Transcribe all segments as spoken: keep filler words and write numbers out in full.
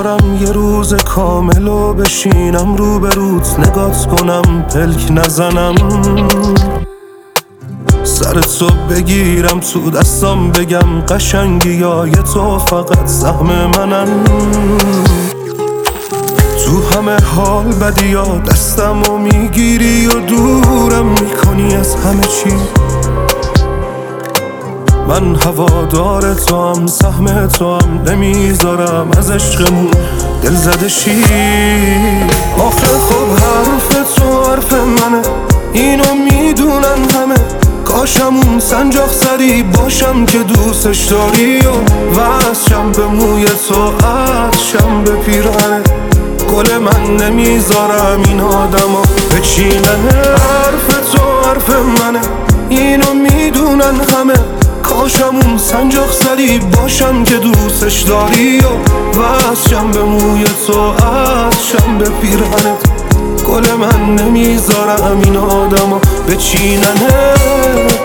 نمیذارم یه روز کامل و بشینم رو به روت نگات کنم پلک نزنم، سر تو بگیرم تو دستام بگم قشنگی های تو فقط سهم منن. تو همه حال بدی یا دستم و میگیری و دورم میکنی از همه چی. من هوادار تو هم سهم تو هم نمیذارم از عشقمون دل زده شی. آخه خب حرف تو حرف منه، اینو میدونن همه. کاشمون سنجاق سری باشم که دوستش داری و وصشم به موی تو عطشم به پیرهنه. گل من نمیذارم این آدما بچینن. حرف تو حرف منه، اینو میدونن همه. کاشمون سنجاق سری باشم که دوستش داری و وصشم به موی تو عطشم به پیرهنت. گل من نمیذارم این آدما بچیننت.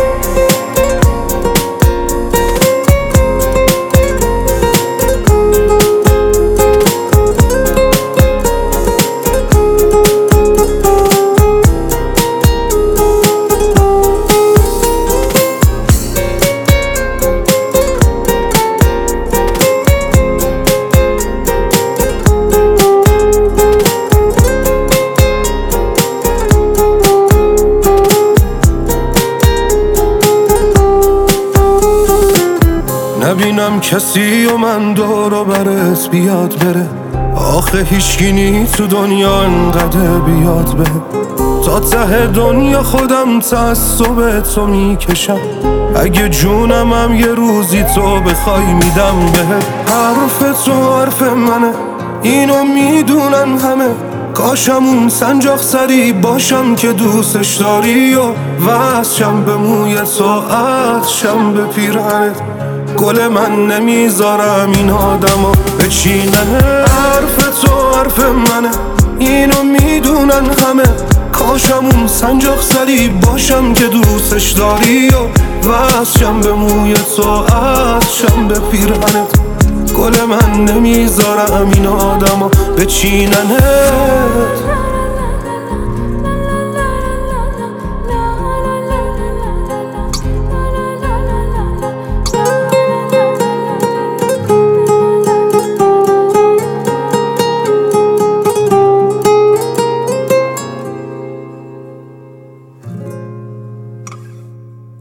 نبینم کسی و من دور و برت بیاد بره. آخه هیچکی نی تو دنیا انقدر بیاد بره. تا ته دنیا خودم تعصب تو میکشم. اگه جونم هم یه روزی تو بخوای میدم بهت. حرف تو حرف منه، اینو میدونن همه. کاشمون سنجاق سری باشم که دوستش داری و وصشم به موی تو عطشم به پیرهنت. گل من نمیذارم این آدما بچینن. حرف تو حرف منه، اینو میدونن همه. کاشمون سنجاق سری باشم که دوستش داری و وصشم به موی تو عطشم به پیرهنت. گل من نمیذارم این آدما بچیننت.